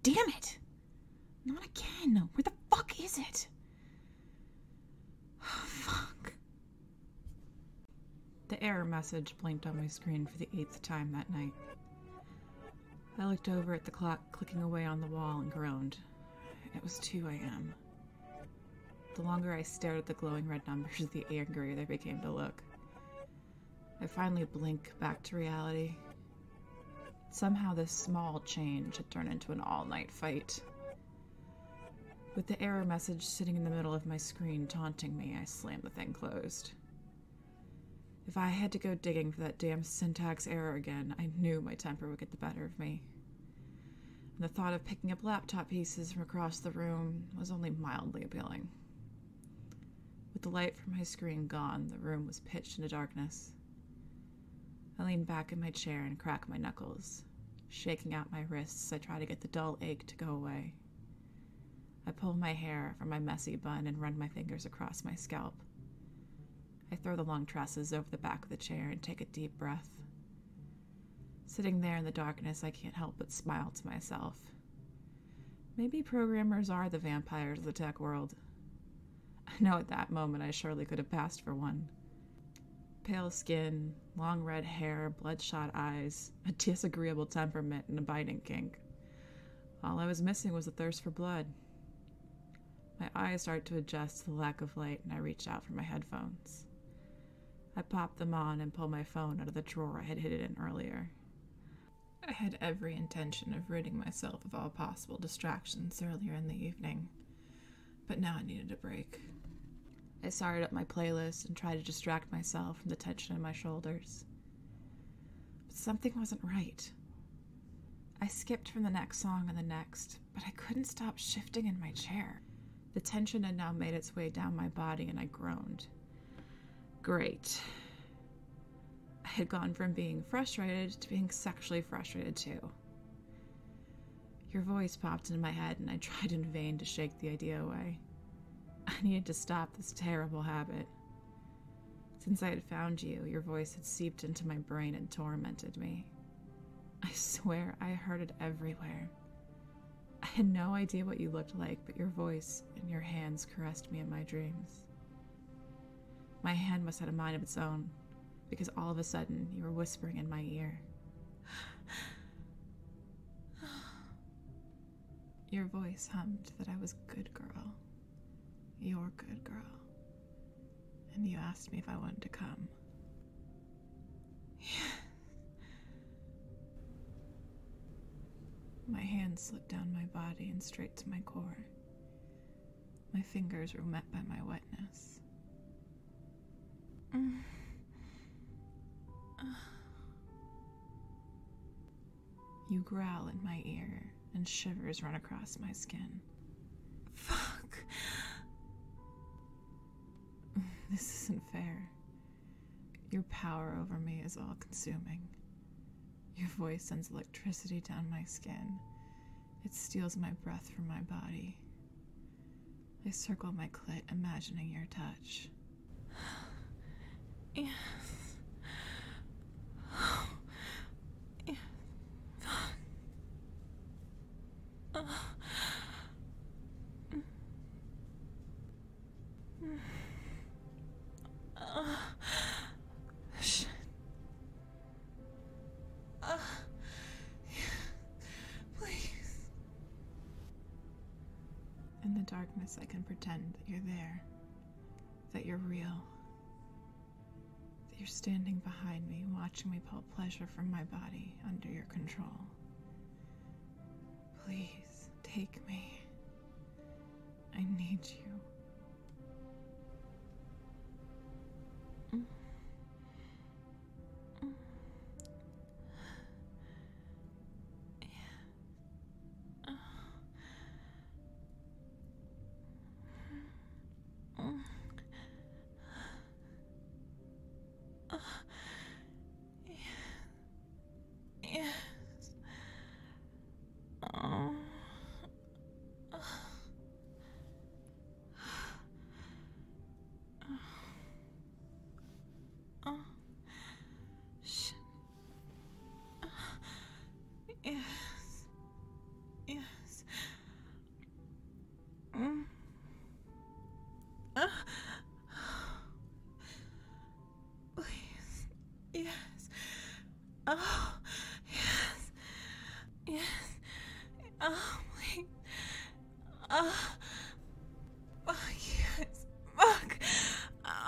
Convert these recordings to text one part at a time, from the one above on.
damn it! Not again. Where the fuck is it? Fuck. The error message blinked on my screen for the 8th time that night. I looked over at the clock clicking away on the wall and groaned. It was 2 a.m. The longer I stared at the glowing red numbers, the angrier they became to look. I finally blinked back to reality. Somehow this small change had turned into an all-night fight. With the error message sitting in the middle of my screen taunting me, I slammed the thing closed. If I had to go digging for that damn syntax error again, I knew my temper would get the better of me. And the thought of picking up laptop pieces from across the room was only mildly appealing. With the light from my screen gone, the room was pitched into darkness. I leaned back in my chair and cracked my knuckles, shaking out my wrists as I tried to get the dull ache to go away. I pull my hair from my messy bun and run my fingers across my scalp. I throw the long tresses over the back of the chair and take a deep breath. Sitting there in the darkness, I can't help but smile to myself. Maybe programmers are the vampires of the tech world. I know at that moment I surely could have passed for one. Pale skin, long red hair, bloodshot eyes, a disagreeable temperament, and a biting kink. All I was missing was a thirst for blood. My eyes started to adjust to the lack of light, and I reached out for my headphones. I popped them on and pulled my phone out of the drawer I had hid it in earlier. I had every intention of ridding myself of all possible distractions earlier in the evening, but now I needed a break. I started up my playlist and tried to distract myself from the tension in my shoulders. But something wasn't right. I skipped from the next song and the next, but I couldn't stop shifting in my chair. The tension had now made its way down my body, and I groaned. Great. I had gone from being frustrated to being sexually frustrated too. Your voice popped into my head, and I tried in vain to shake the idea away. I needed to stop this terrible habit. Since I had found you, your voice had seeped into my brain and tormented me. I swear I heard it everywhere. I had no idea what you looked like, but your voice and your hands caressed me in my dreams. My hand must have had a mind of its own, because all of a sudden you were whispering in my ear. Your voice hummed that I was good girl. Your good girl. And you asked me if I wanted to come. My hand slipped down my body and straight to my core. My fingers were met by my wetness. You growl in my ear, and shivers run across my skin. Fuck. This isn't fair. Your power over me is all-consuming. Your voice sends electricity down my skin. It steals my breath from my body. I circle my clit, imagining your touch. Yes. Yes. Shit. Please. In the darkness, I can pretend that you're there, that you're real, that you're standing behind me, watching me pull pleasure from my body under your control. Please, take me. I need you. Yes.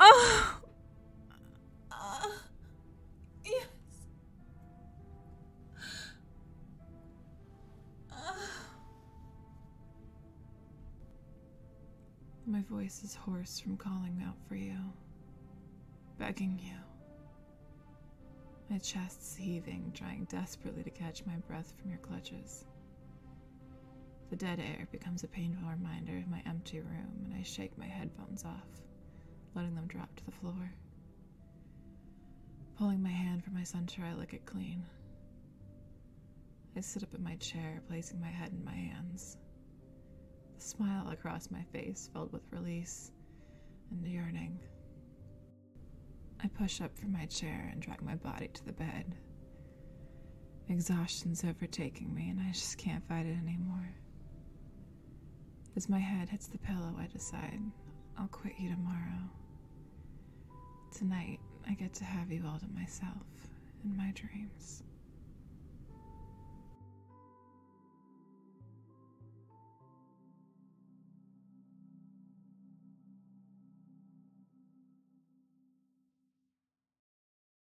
Oh! Yes. My voice is hoarse from calling out for you, begging you. My chest's heaving, trying desperately to catch my breath from your clutches. The dead air becomes a painful reminder of my empty room, and I shake my headphones off, letting them drop to the floor. Pulling my hand from my center, I lick it clean. I sit up in my chair, placing my head in my hands. The smile across my face filled with release and yearning. I push up from my chair and drag my body to the bed. Exhaustion's overtaking me, and I just can't fight it anymore. As my head hits the pillow, I decide I'll quit you tomorrow. Tonight, I get to have you all to myself in my dreams.